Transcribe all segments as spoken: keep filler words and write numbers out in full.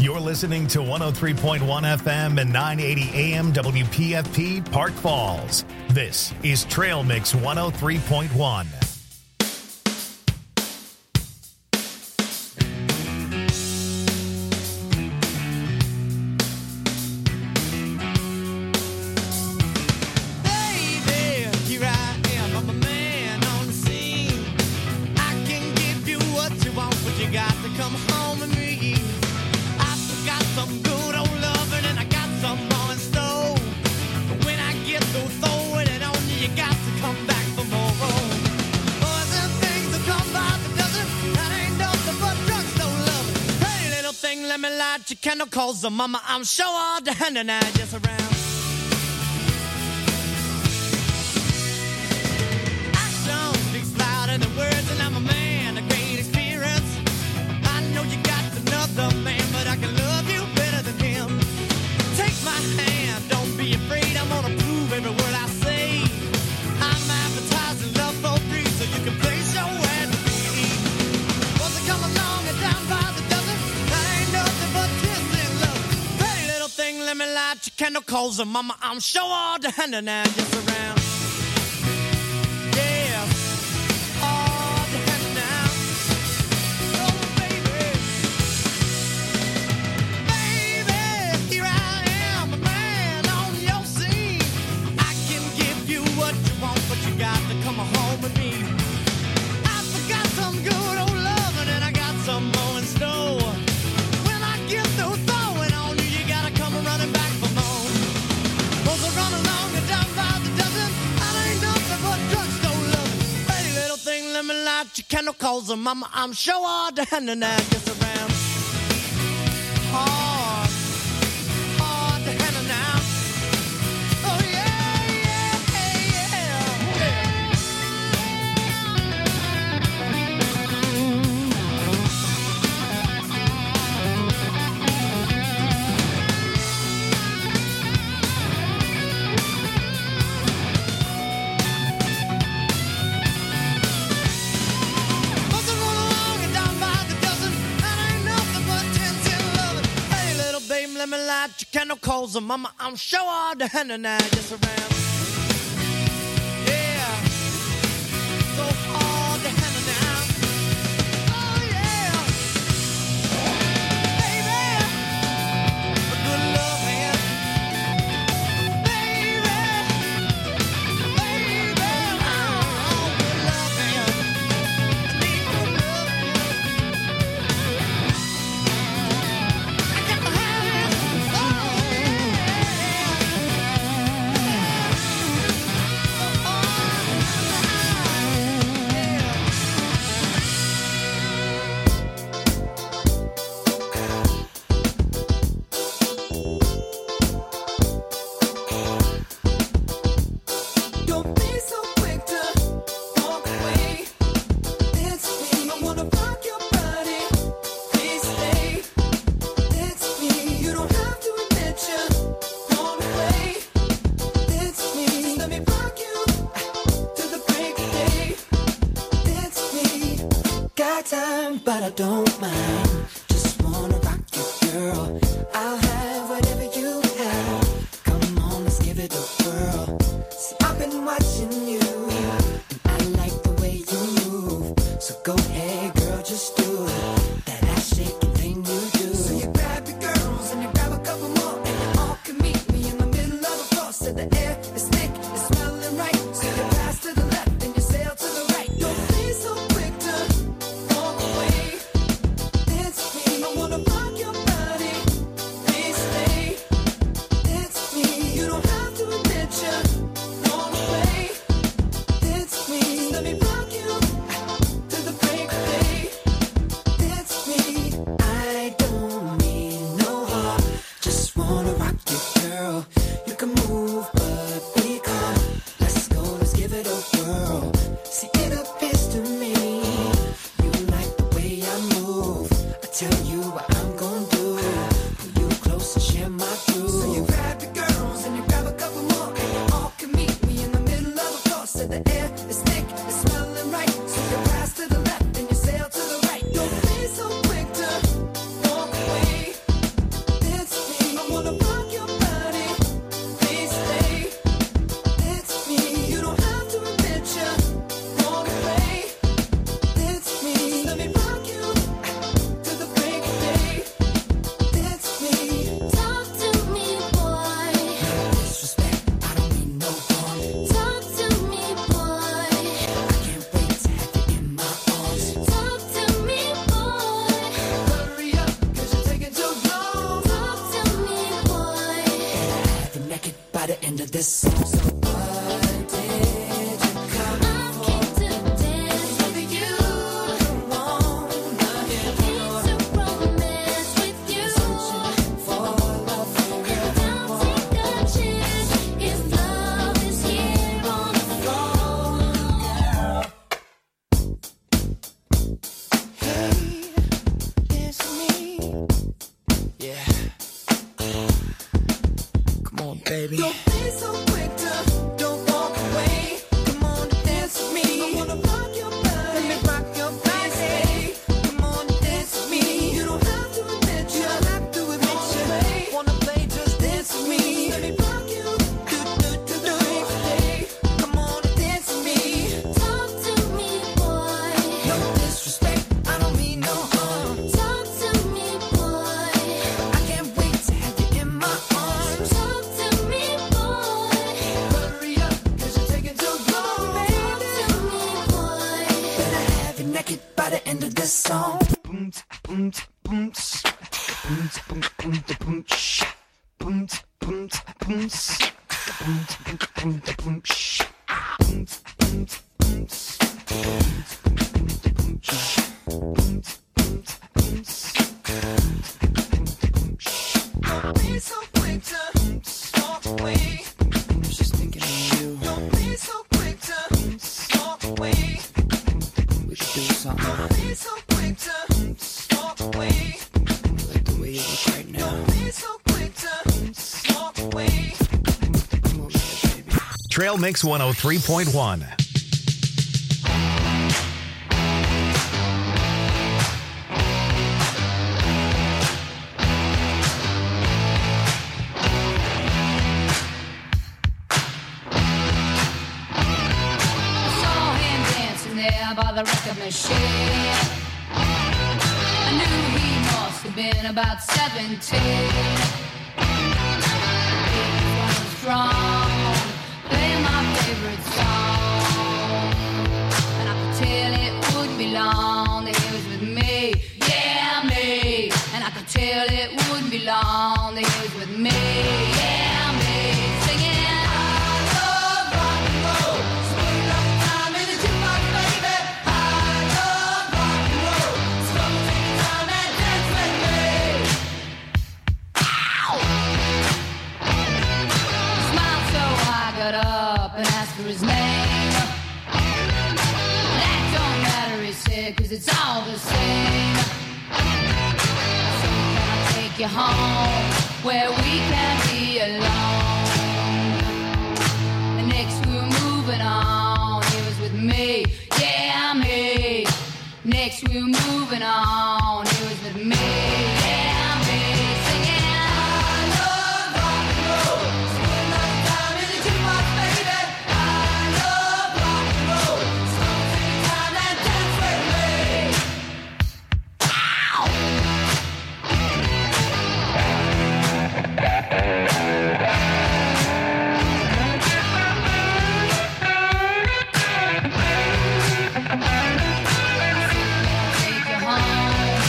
You're listening to one oh three point one F M and nine eighty A M W P F P Park Falls. This is Trail Mix one oh three point one. Candle calls the mama, I'm sure all the hand and I just around. Action speaks louder than words, and I'm a man of great experience. I know you got another man, but I can love you better than him. Take my hand, don't be afraid, I'm gonna prove every word I say. I'm advertising love for free, so you can place your ad with me. Once I come along and down by the dozen, that ain't nothing but let me light your candle calls and mama, I'm sure all the hand and I just around. Yeah, all the hand now. Oh baby, baby, here I am, a man on your scene. I can give you what you want, but you got to come home with me. I forgot some good old loving and I got some more in store. When I get through throwing on you, you gotta come running back for more. Those are run along and down by the dozen. That ain't nothing but drugstore love. Pretty little thing, let me light your candle calls and mama, I'm sure all the hand and I just around. Hard, hard to handle now. Oh yeah, yeah, yeah, let me light your candle calls and mama, I'm sure all the hand and I just around. Yeah, so hard to handle now. Oh yeah, baby, a good love man. Baby, baby, oh, good love man. I need good love man. I got to have it. Don't be so quick to walk away. It's me. I wanna rock your body. Please stay. It's me. You don't have to admit you're gone away. It's me. Just let me rock you to the break of day. It's me. Got time, but I don't mind. Just wanna rock you, girl. I'll have whatever you have. Come on, let's give it a whirl. See, I've been watching you, and I like the way you move. So go ahead, girl, just do it. That ass shaking thing you do. So you grab your girls and you grab a couple more, and you all can meet me in the middle of the floor. So the air is thick, it's smelling right. So you pass to the left and you sail to the right. Don't be so quick to walk away. It's me. I wanna rock your body. Please stay. It's me. You don't have to admit you're gone away. It's me. Just let me rock you to the break of day. It's me. I don't mean no harm. Just wanna rock you, girl. You can move, but be calm. Let's go, let's give it a whirl. See, it appears to me you like the way I move. I tell you what I'm gonna do. Pull you close and share my groove. So you grab your girls and you grab a couple more, and you all can meet me in the middle of the floor. So the air is thick, it's smelling right. So you pass to the left and you sail to the right. Don't be so quick to walk away. this song. So what did you come I'm for? keen to dance with you. Wanna get Keen to romance with you. for love for real. Now take a chance if love is here on the floor. Hey, it's me. Yeah. Come on, baby. Don't be so quick to don't walk away. Come on, dance with me. I wanna rock your body. Let me rock your body. Come on, dance with me. You don't have to admit you. don't have to admit you. Wanna play, just dance with me. Let me rock you. Do do do do. Hey, come on, dance with me. Talk to me, boy. No disrespect, I don't mean no harm. Talk to me, boy. I can't wait to have you in my arms. Talk to me, boy. Hurry up, cause you're taking too long, Talk baby. to me, boy. Better have you naked by the end of this song. Boom, tsk, boom, tsk, boom, tsk. Boom, tsk, boom, boom, tsk, boom, tsk. Boom, tsk, boom, tsk, boom, tsk. Boom, tsk, boom, boom, tsk, boom, tsk. Boom, tsk, boom, tsk, boom, tsk. Boom, tsk, boom, boom, tsk, boom, tsk. Boom, tsk, boom, tsk, boom, tsk. Boom, tsk, boom, boom, tsk, boom, tsk. Don't be so quick to walk away. I was just thinking of you. Don't be so quick to walk away. We should do something. Don't be so quick to walk away. Like the way you look right now. Don't be so quick to walk away. Come over here, baby. Trail Mix one oh three point one. Saw him dancing there by the record machine. I knew he must have been about seventeen. He was strong, playing my favorite song, and I could tell it wouldn't be long that he was with me, yeah me. And I could tell it wouldn't be long that he was with me, yeah me. Singing. I love rock and roll. Spend enough time in the jukebox, baby. I love rock and roll. So come and take your time and dance with me. Ow! He smiled so I got up and asked for his name. That don't matter, he said, 'cause it's all the same. So can I take you home where we can be alone? And next we were moving on. He was with me, yeah me. Next we were moving on. He was with me, yeah me. Singing, I love rock and roll. Spend enough time in the jukebox, baby. I love rock and roll. So take your time and dance with me. Ow! Take you home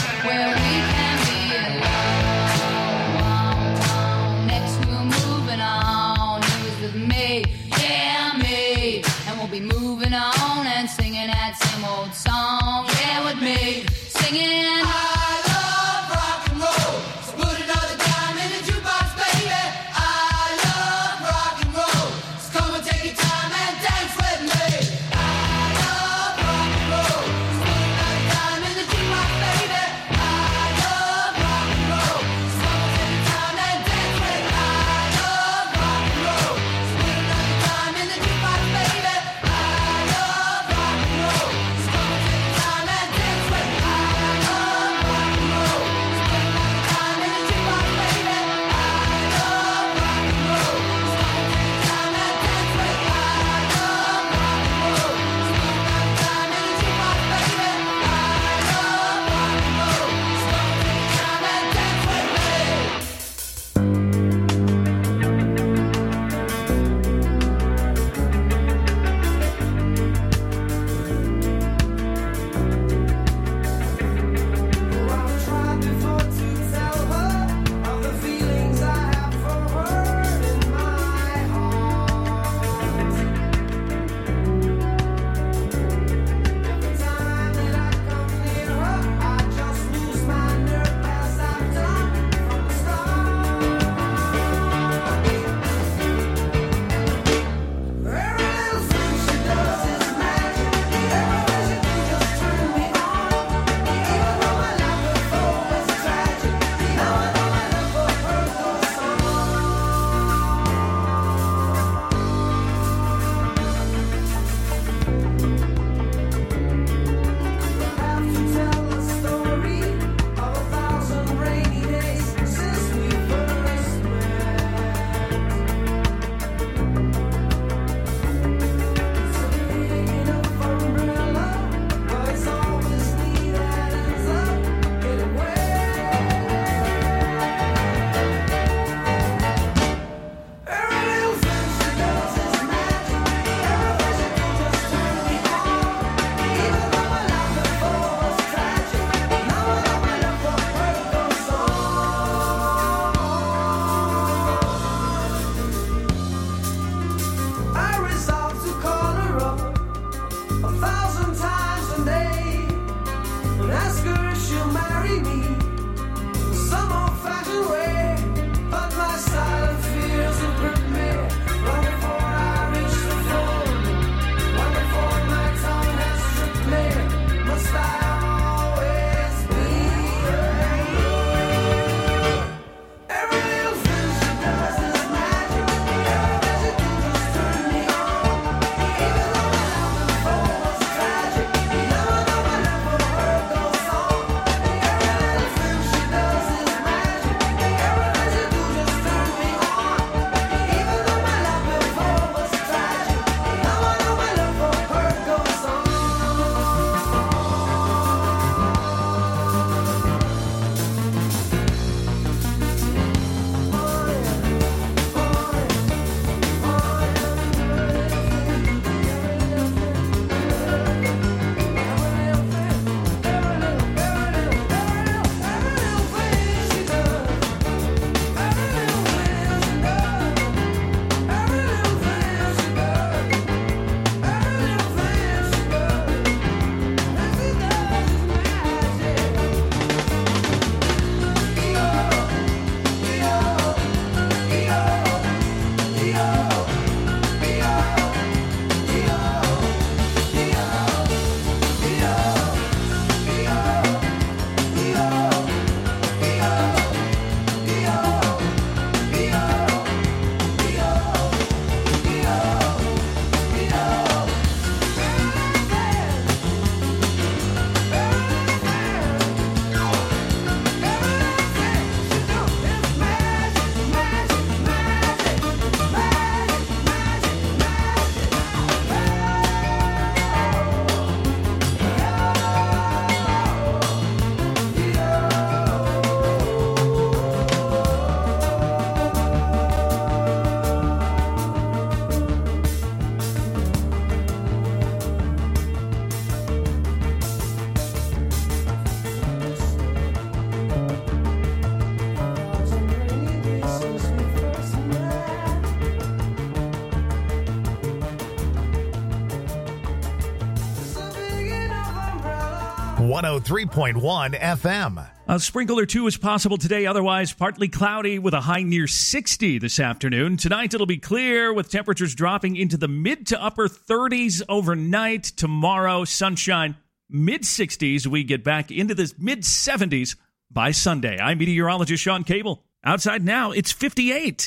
one oh three point one F M. A sprinkle or two is possible today, otherwise partly cloudy with a high near sixty this afternoon. Tonight it'll be clear with temperatures dropping into the mid to upper thirties overnight. Tomorrow, sunshine, mid sixties. We get back into the mid seventies by Sunday. I'm meteorologist Sean Cable. Outside now, it's fifty-eight.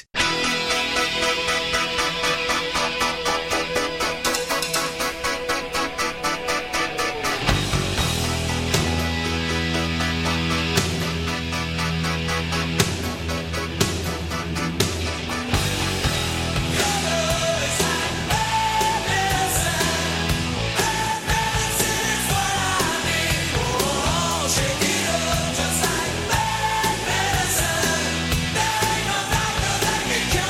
Just like medicine, there ain't no doctor that can cure.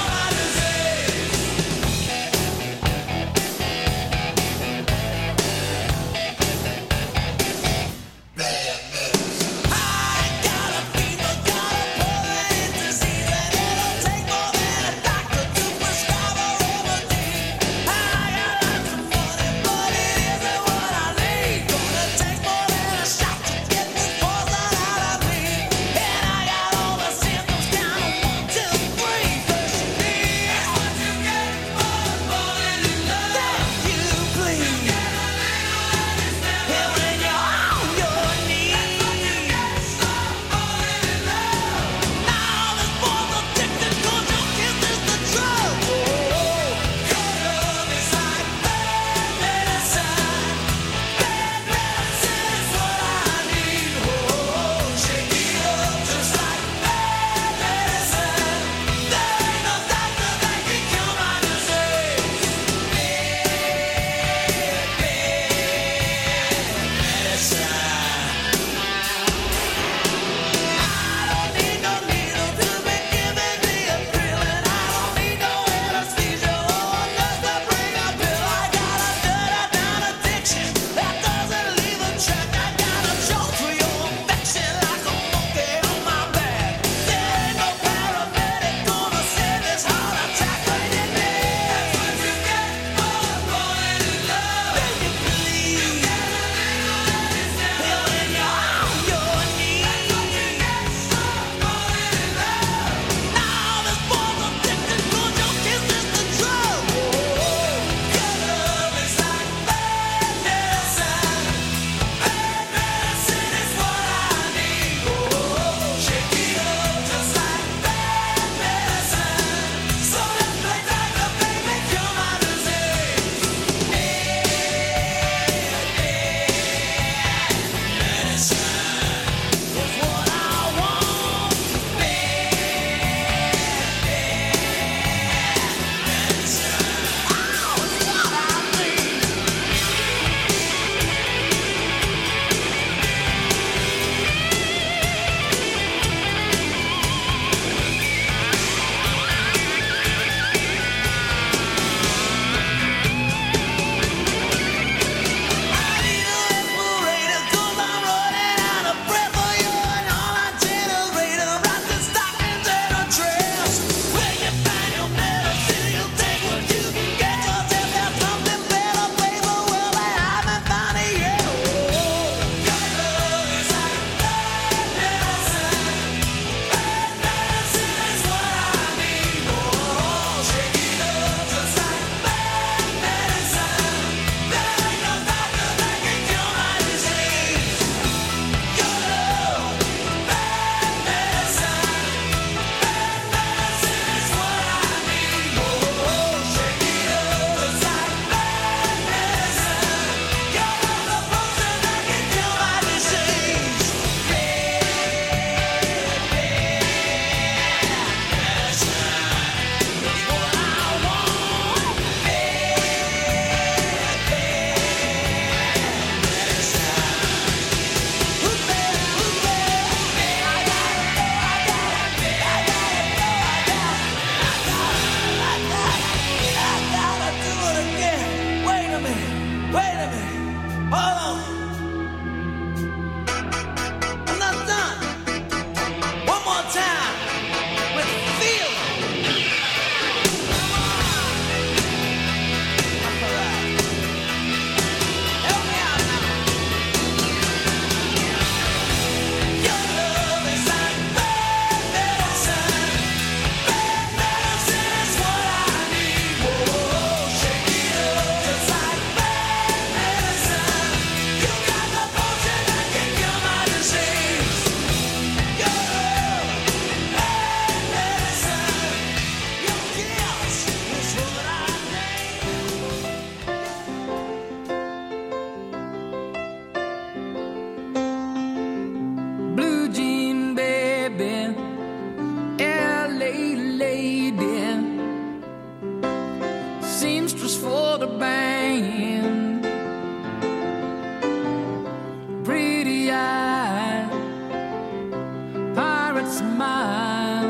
pirate smile.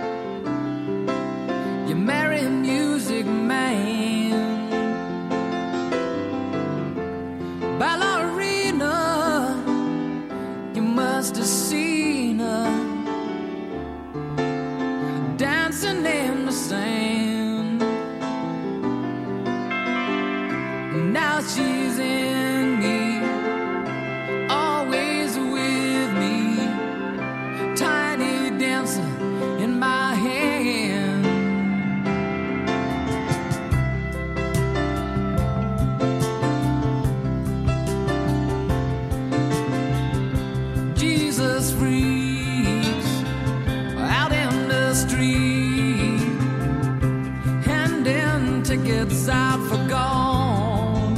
You marry a music man. Ballerina, you must have seen her dancing in the sand. Now she's in me, always with me, tiny dancer in my hand. Jesus freaks out in the street, handing tickets out for gone,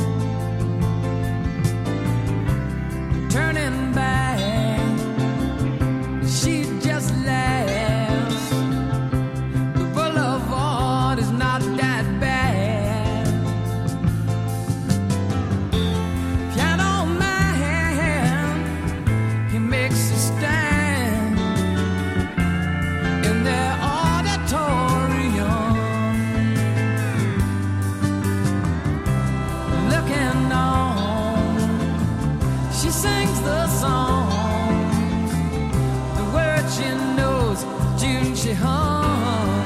turning back, she just laughs. The boulevard is not that bad. Piano man, he makes a stand in their auditorium, looking on. She sings the songs, the words she knows, June she hums.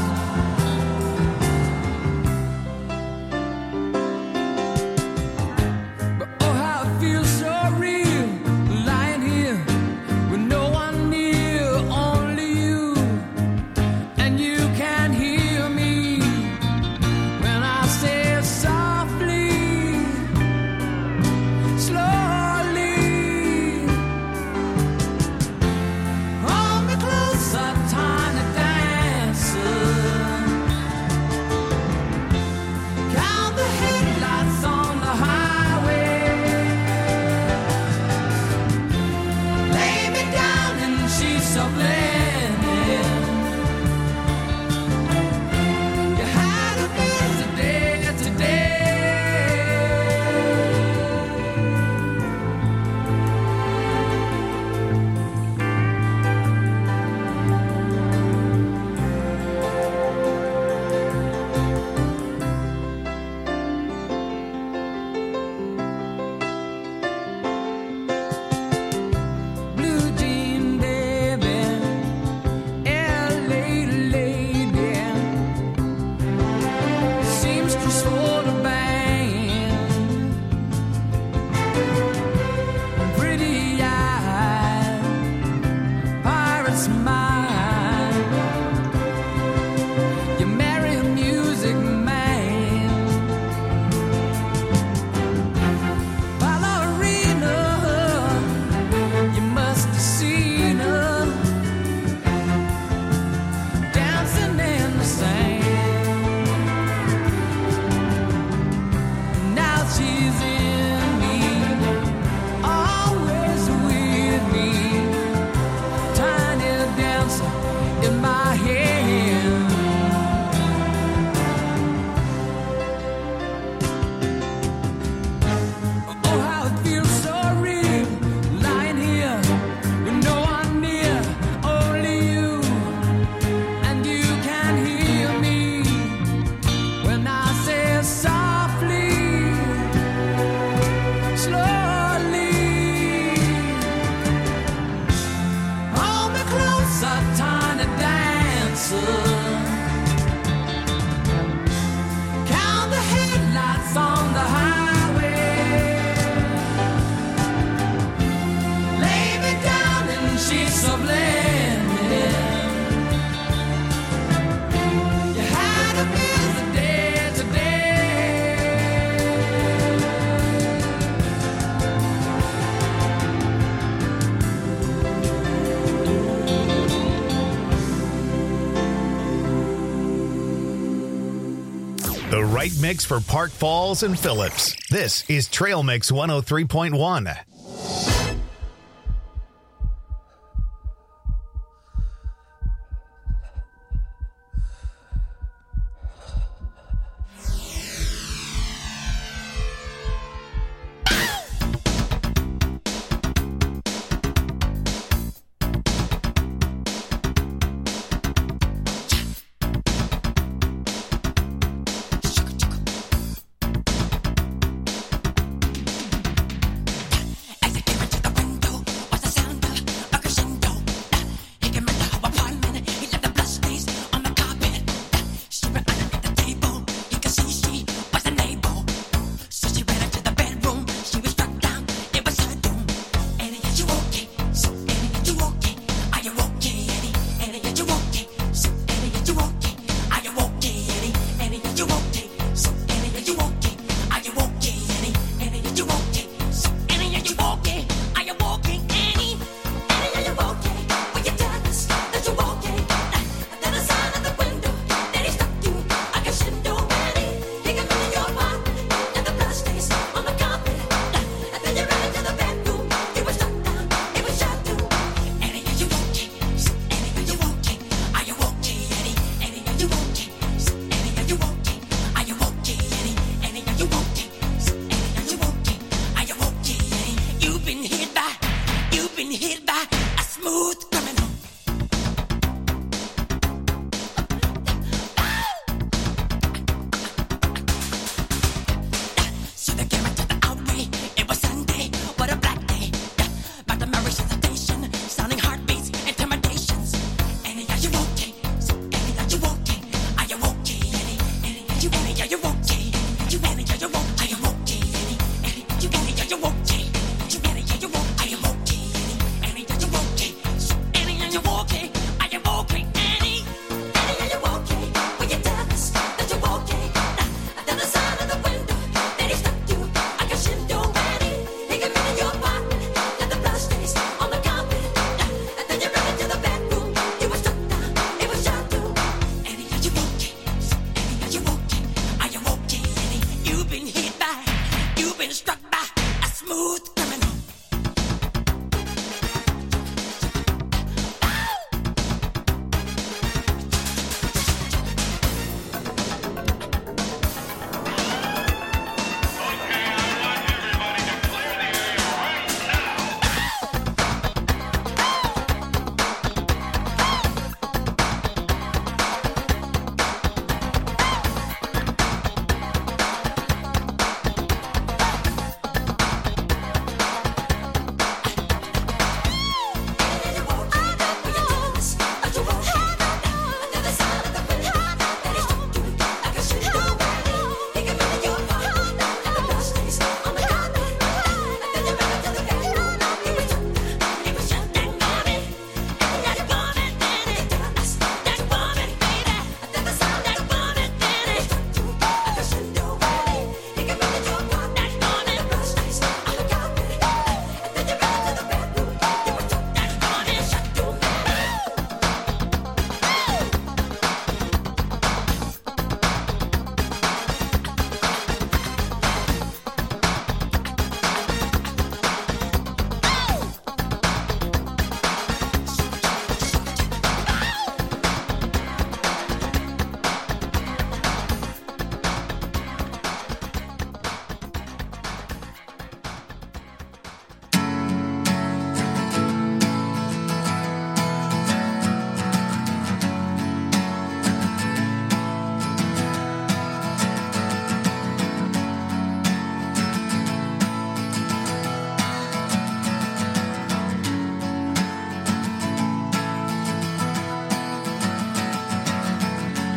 But oh, how it feels so real, lying here with no one near, only you, and you can hear me when I say softly, slowly, hold me closer, tiny dancer. Count the headlights on the highway. Lay me down in sheets of linen. You had a busy day today. Blue jean baby, L A lady, seamstress for the band, pretty eyes, pirate smile. You marry a music man. Ballerina, you must have seen her dancing in the sand. Now she's in me, always with me, tiny dancer in my hand. Oh, how it feels so real, lying here with no one near, only you, and you can hear me when I say softly, slowly, hold me closer, tiny dancer. Count the headlights on the highway. Lay me down in sheets of linen. You had a busy day today. The right mix for Park Falls and Phillips. This is Trail Mix one oh three point one.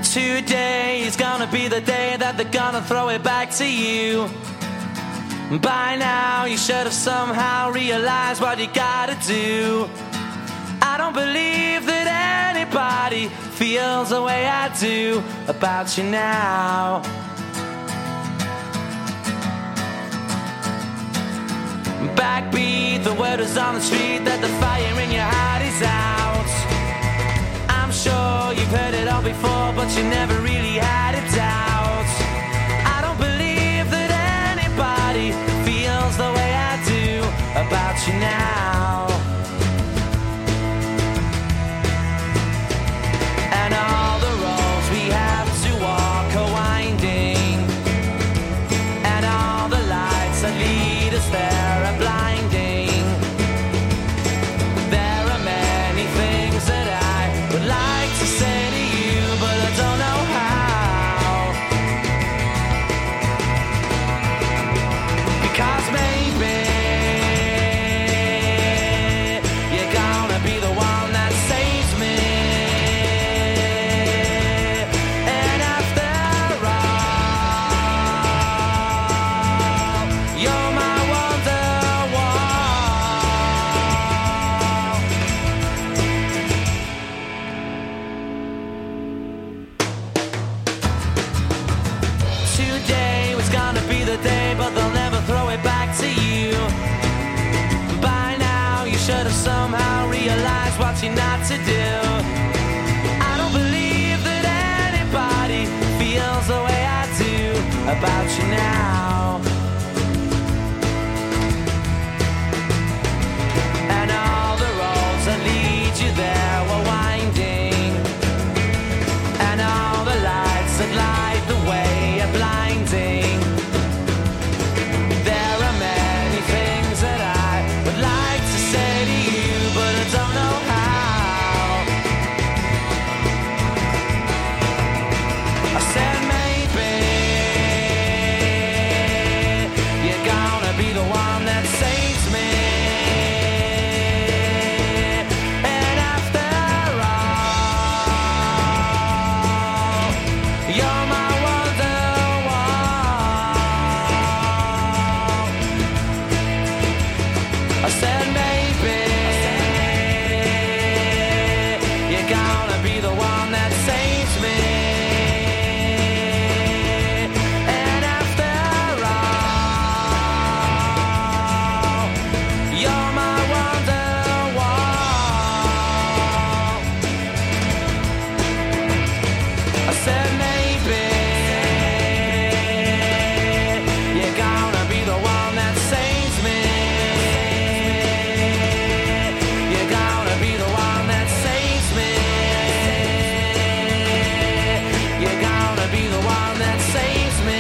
Today is gonna be the day that they're gonna throw it back to you. By now you should have somehow realized what you gotta do. I don't believe that anybody feels the way I do about you now. Backbeat, the word is on the street that the fire in your heart is out. I'm sure you've heard it all before, but you never really had a doubt. I don't believe that anybody feels the way I do about you now. And all the roads we have to walk are winding, and all the lights that lead us there are blinding. There are many things that I would like to say to you, but I don't know how. Because maybe you're gonna be the one that saves me. And after all, you're my wonderwall. Today was gonna be the day, but they'll never throw it back to you. By now you should have somehow realized what you're not to do. I don't believe that anybody feels the way I do about you now. And all the roads that lead you there were winding, and all the lights that light the way are blinding. There are many things that I would like to say to you, but I don't know how. I said maybe you're gonna be the one that saves me. And after all, you're my wonderwall. I said maybe you're gonna be the one that saves me. And after all, you're my wonderwall. I said maybe you're gonna be the one that saves me. You're gonna be the one that saves me. You're gonna be the one that saves me.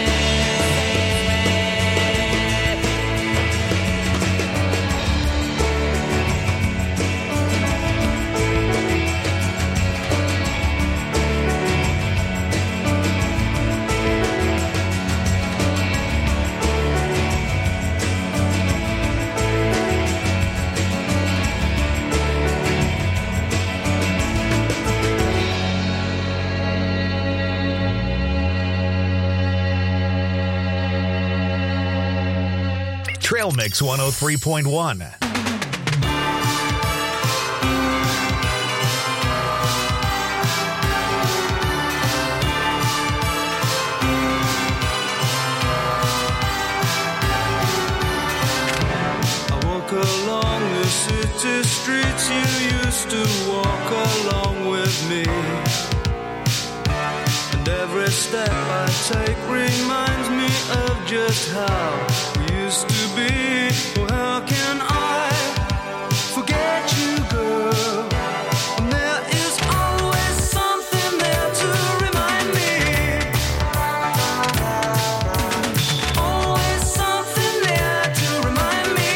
Trail Mix one oh three point one. I walk along the city streets you used to walk along with me. And every step I take reminds me of just how we used to be. Oh, how can I forget you, girl? And there is always something there to remind me. Always something there to remind me.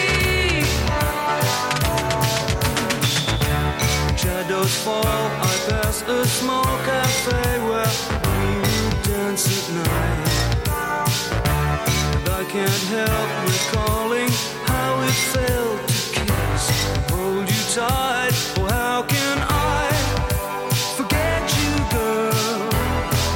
Shadows fall, I pass a small cafe where we would dance at night. And I can't help recalling how it felt to kiss and hold you tight. Oh, how can I forget you, girl?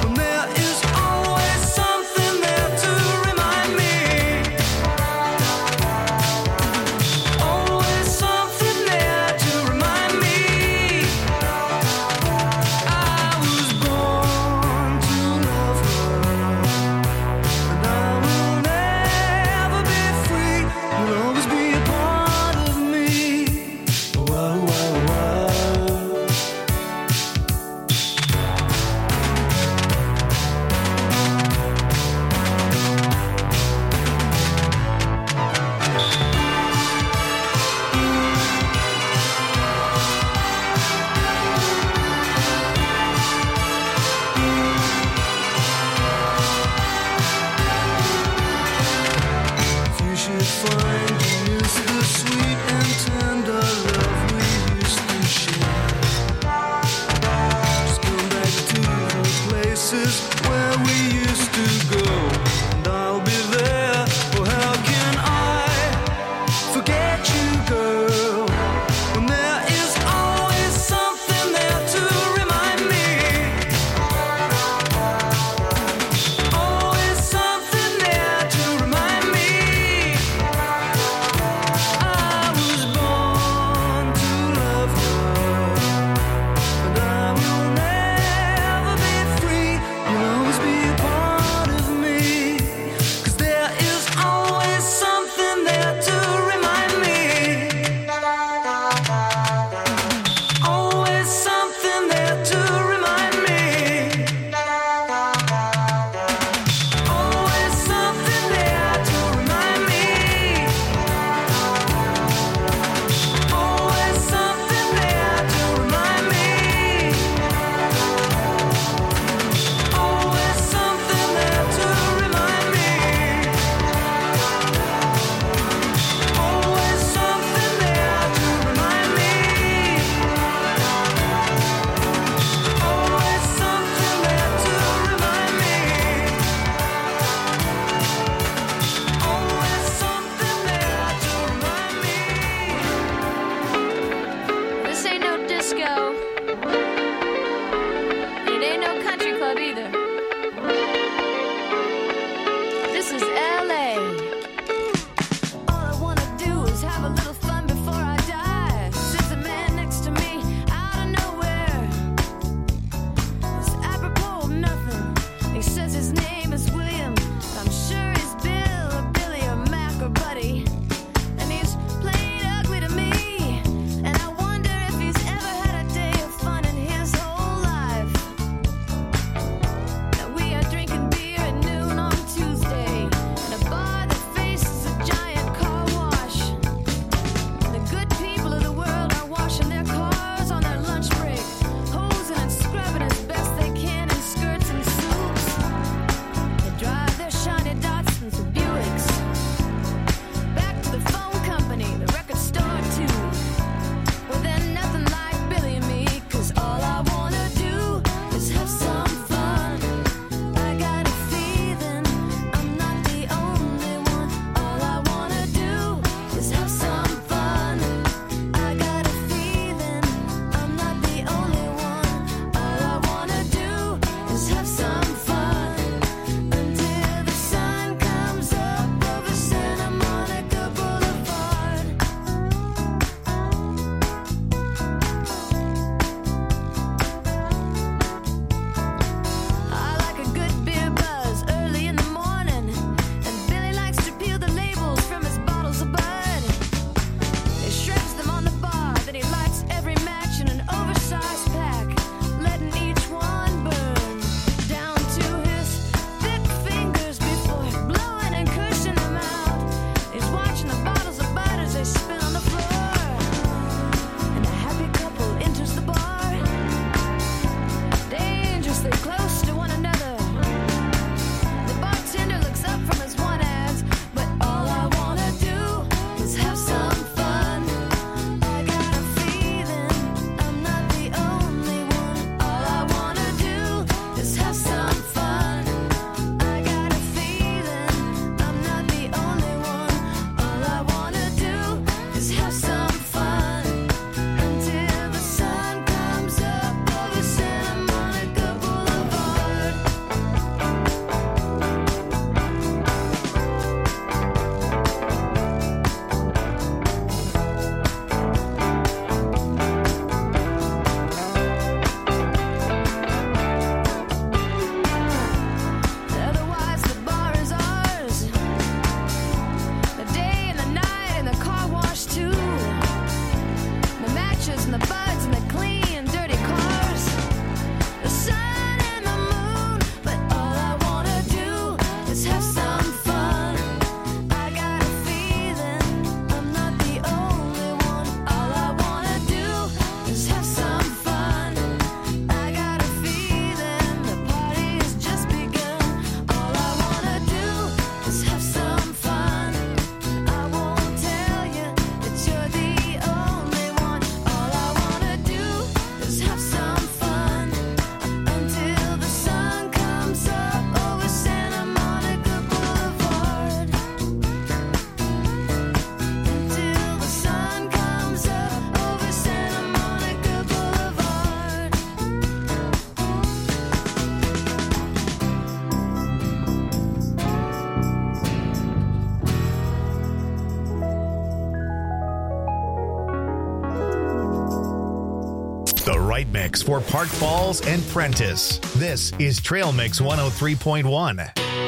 right mix for Park Falls and Prentice. This is Trail Mix one oh three point one.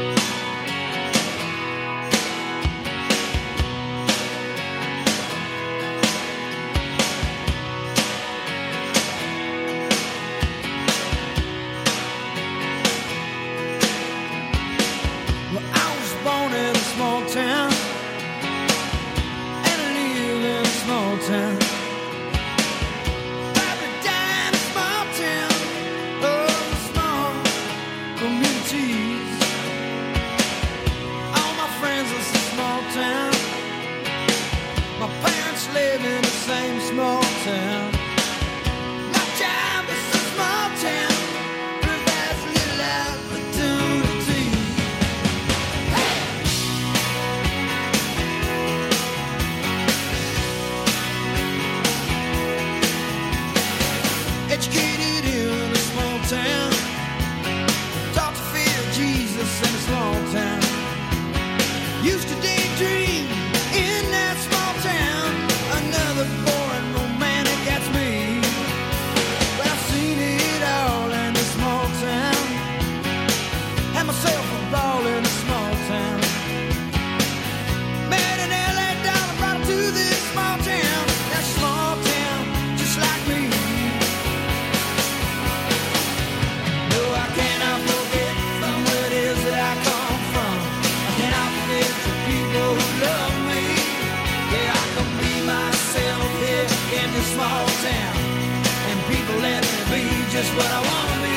Well, I was born in a small town and I live in a small town. Probably died in a small town. Oh, small communities. All my friends live in a small town. My parents live in the same small town. My job is a small town. Provides little opportunity. Educated in a small town. Taught to fear Jesus in a small town. Used to daydream in that small town. Another boring romantic, that's me. But I've seen it all in a small town. Had myself a ball in a small town. Met an L A dollar, brought her to this small town. That small town, just like me. No, I cannot forget from where it is that I come from. I cannot forget the people who love me. Yeah, I can be myself here in this small town. And people let me be just what I want to be.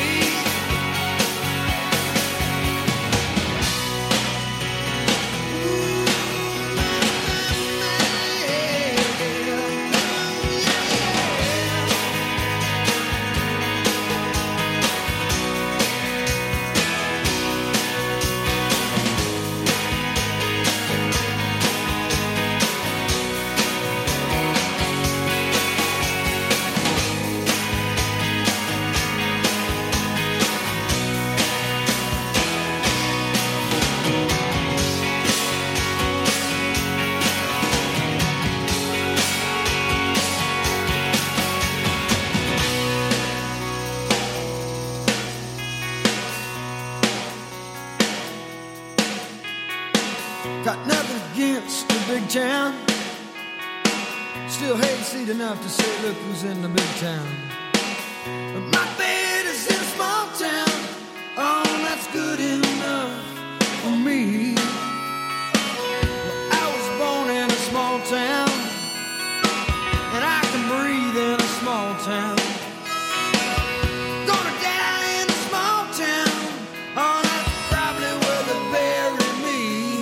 Got nothing against the big town. Still hayseed enough to say, look who's in the big town. But my bed is in a small town. Oh, that's good enough for me. Well, I was born in a small town, and I can breathe in a small town. Gonna die in a small town. Oh, that's probably where they bury me.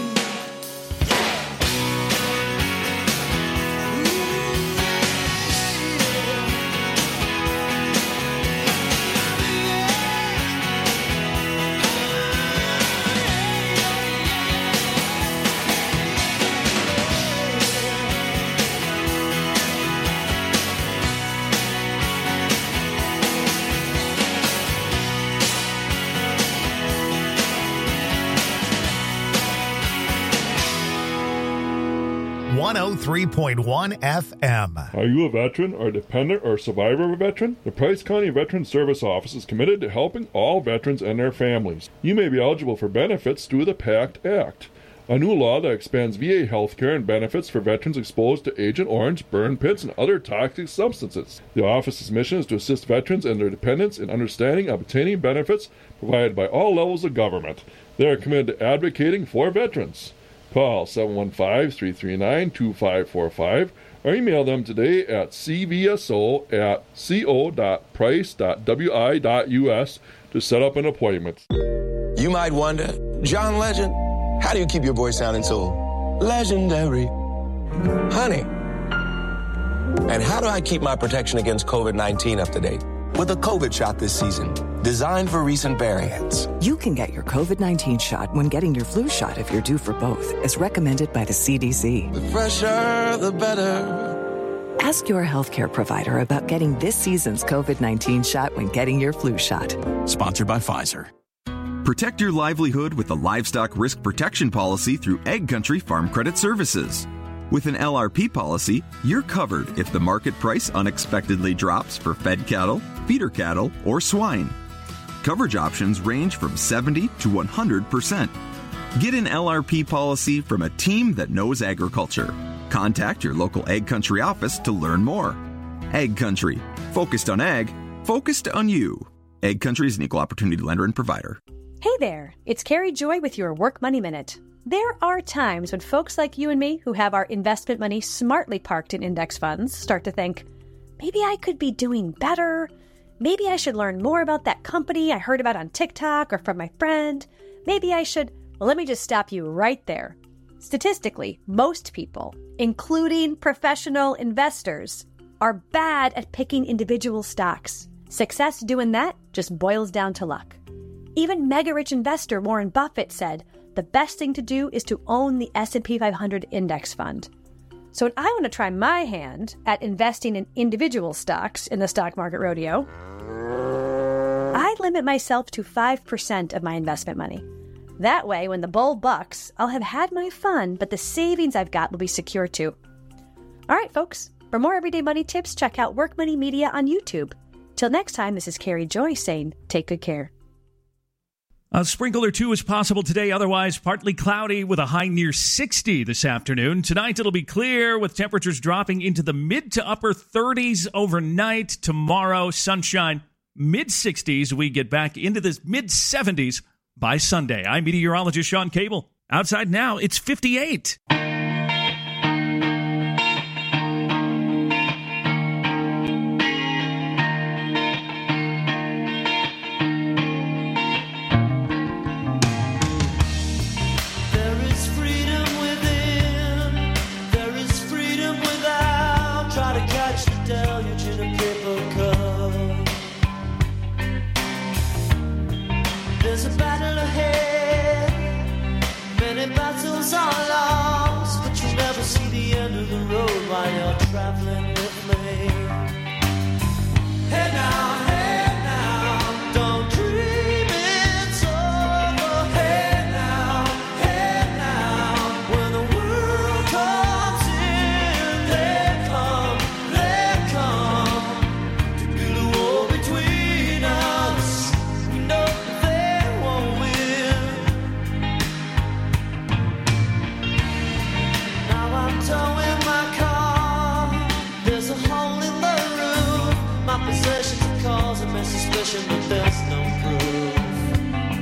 one oh three point one F M. Are you a veteran or dependent or survivor of a veteran? The Price County Veteran Service Office is committed to helping all veterans and their families. You may be eligible for benefits through the PACT Act, a new law that expands V A health care and benefits for veterans exposed to Agent Orange, burn pits, and other toxic substances. The office's mission is to assist veterans and their dependents in understanding and obtaining benefits provided by all levels of government. They are committed to advocating for veterans. Call seven one five, three three nine, two five four five or email them today at c v s o at co dot price dot w i dot u s to set up an appointment. You might wonder, John Legend, how do you keep your voice sounding so legendary? Honey. And how do I keep my protection against covid nineteen up to date? With a COVID shot this season, designed for recent variants. You can get your covid nineteen shot when getting your flu shot if you're due for both, as recommended by the C D C. The fresher, the better. Ask your healthcare provider about getting this season's covid nineteen shot when getting your flu shot. Sponsored by Pfizer. Protect your livelihood with the Livestock Risk Protection Policy through Ag Country Farm Credit Services. With an L R P policy, you're covered if the market price unexpectedly drops for fed cattle, feeder cattle, or swine. Coverage options range from seventy to one hundred percent. Get an L R P policy from a team that knows agriculture. Contact your local Ag Country office to learn more. Ag Country. Focused on ag. Focused on you. Ag Country is an equal opportunity lender and provider. Hey there, it's Carrie Joy with your Work Money Minute. There are times when folks like you and me who have our investment money smartly parked in index funds start to think, maybe I could be doing better. Maybe I should learn more about that company I heard about on TikTok or from my friend. Maybe I should... Well, let me just stop you right there. Statistically, most people, including professional investors, are bad at picking individual stocks. Success doing that just boils down to luck. Even mega-rich investor Warren Buffett said the best thing to do is to own the S and P five hundred index fund. So when I want to try my hand at investing in individual stocks in the stock market rodeo, I limit myself to five percent of my investment money. That way, when the bull bucks, I'll have had my fun, but the savings I've got will be secure too. All right, folks. For more everyday money tips, check out Work Money Media on YouTube. Till next time, this is Carrie Joy saying, take good care. A sprinkle or two is possible today, otherwise partly cloudy with a high near sixty this afternoon. Tonight it'll be clear with temperatures dropping into the mid to upper thirties overnight. Tomorrow, sunshine, mid sixties. We get back into the mid seventies by Sunday. I'm meteorologist Sean Cable. Outside now, it's fifty-eight. There's a battle ahead, many battles are lost, but you never see the end of the road while you're traveling with me. Hey now, hey now, don't dream it's over. Hey now, hey now, when the world comes in, they come, they come to build a wall between us. We know towing my car, there's a hole in the roof. My possessions are causing me suspicion, but there's no proof.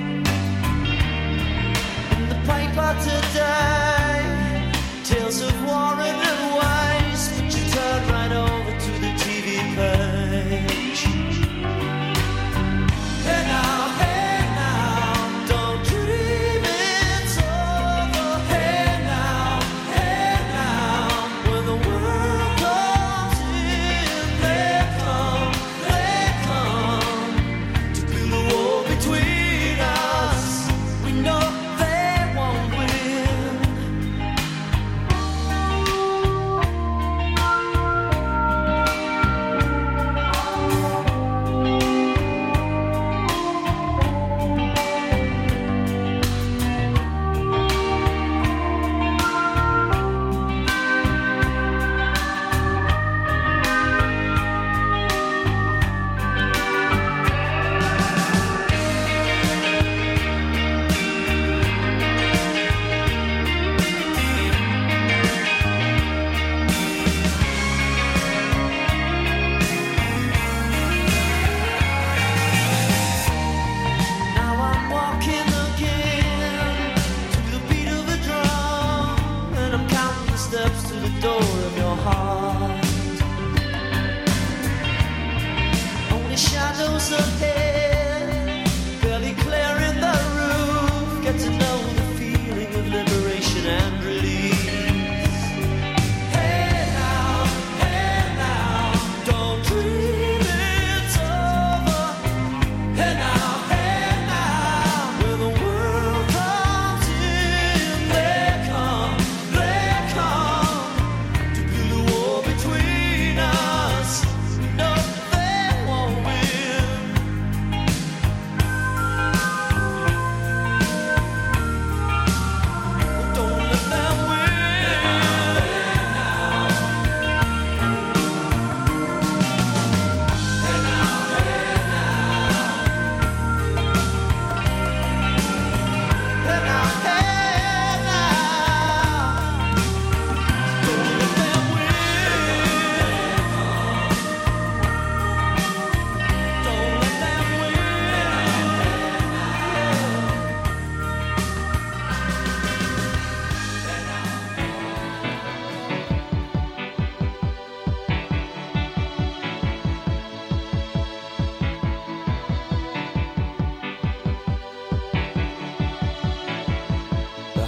In the paper today, tales of war and waste, but you turn right over to the T V page. Hey now, hey now, don't dream it's over. Hey now, hey now, when the world comes in, they come, they come to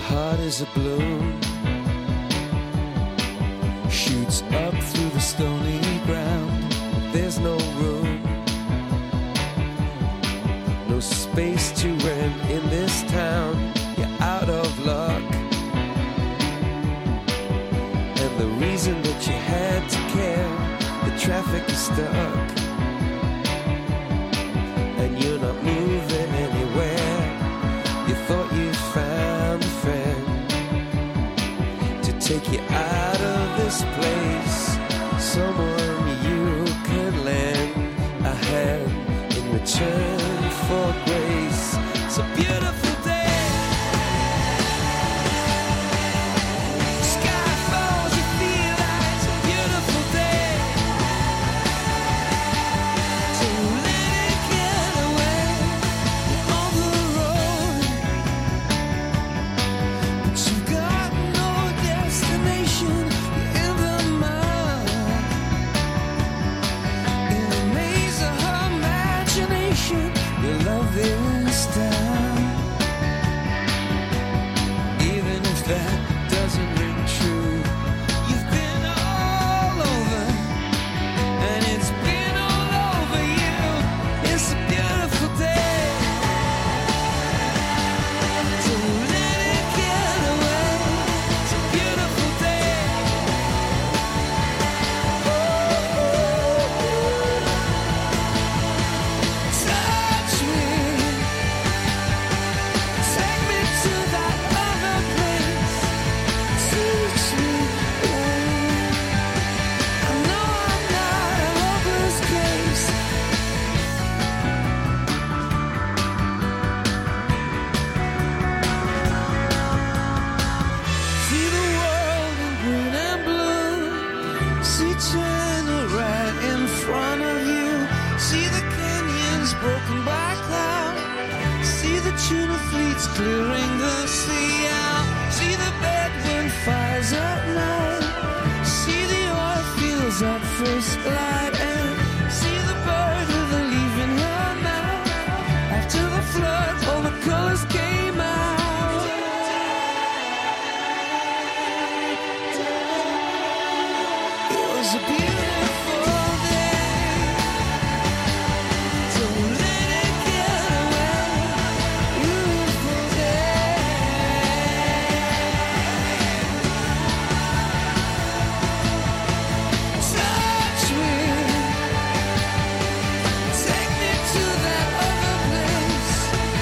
heart is a bloom, shoots up through the stony ground. There's no room, no space to rent in this town. You're out of luck, and the reason that you had to care, the traffic is stuck, and you're not moving anywhere. You thought you found a friend to take you out of this place, someone you could lend a hand in return for grace. It's a beautiful day. Sky falls, you feel like it's a beautiful day. Don't let it get away. You're on the road, but you've got no destination. You're in the mud, in the maze of her imagination. Your love is down, even if that doesn't ring true. You've been all over, and it's been all over you. It's a beautiful day. Don't let it get away. It's a beautiful day. Touch me, take me to that other place. Teach me, I know I'm not a hopeless case. See the world in green and blue. See China right in front of you. See the canyons broken by cloud. See the tuna fleets clearing the sea out. See the bedroom fires at night. See the oil fields at first light. And see the bird with a leaf in her mouth. After the flood, all the colors came out. It was a beautiful day. Don't let it get away. Beautiful day. Touch me, take me to that other place.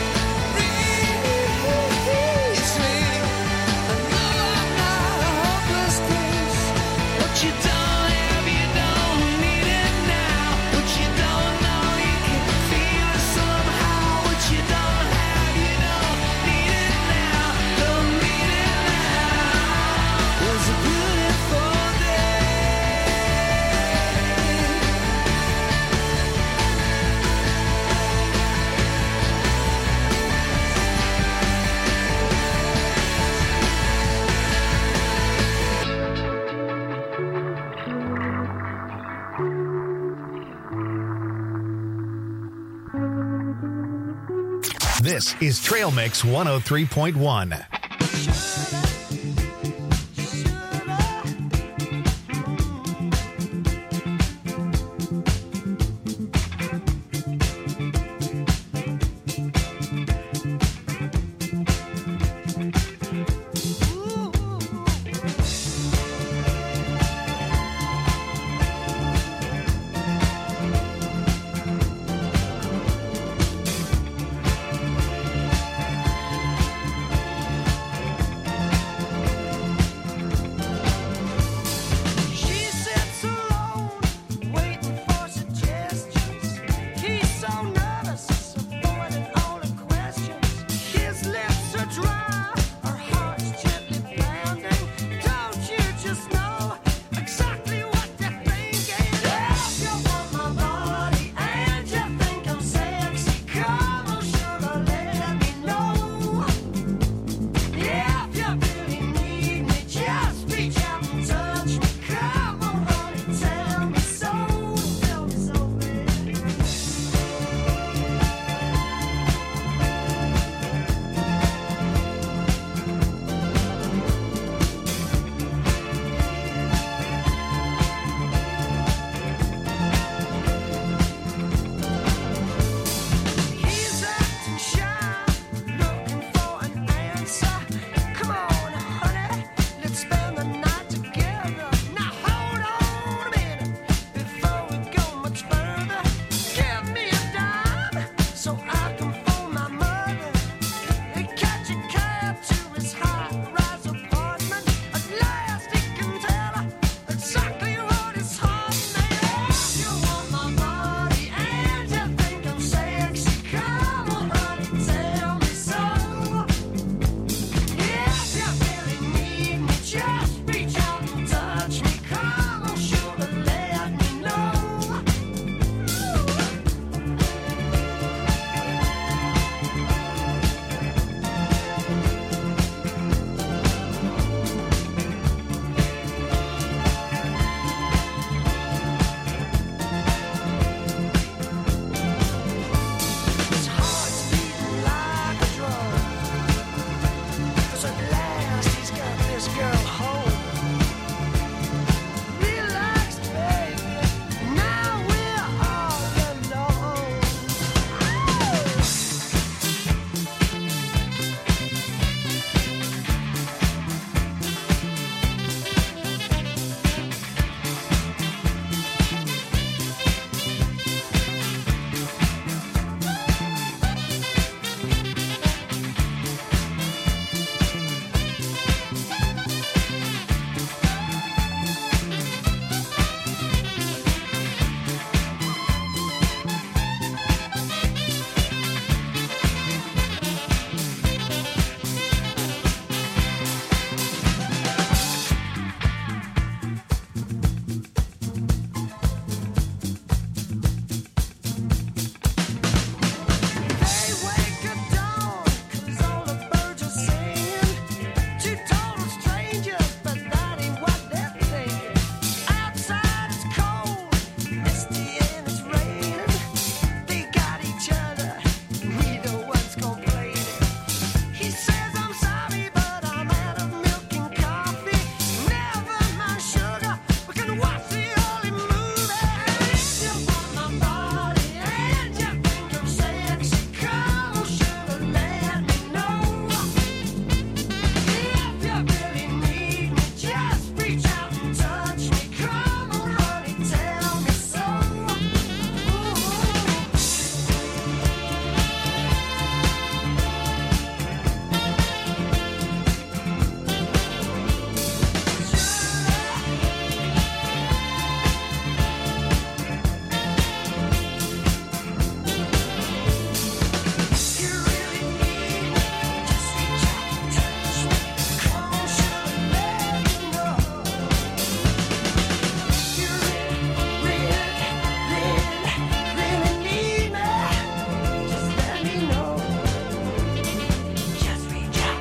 Reach me, I know I'm not a hopeless case. What you don't have, you don't need it now. What you don't know, you can feel it somehow. What you don't have, you don't need it now. Don't need it now. It was a beautiful day. This is Trail Mix one oh three point one. Should I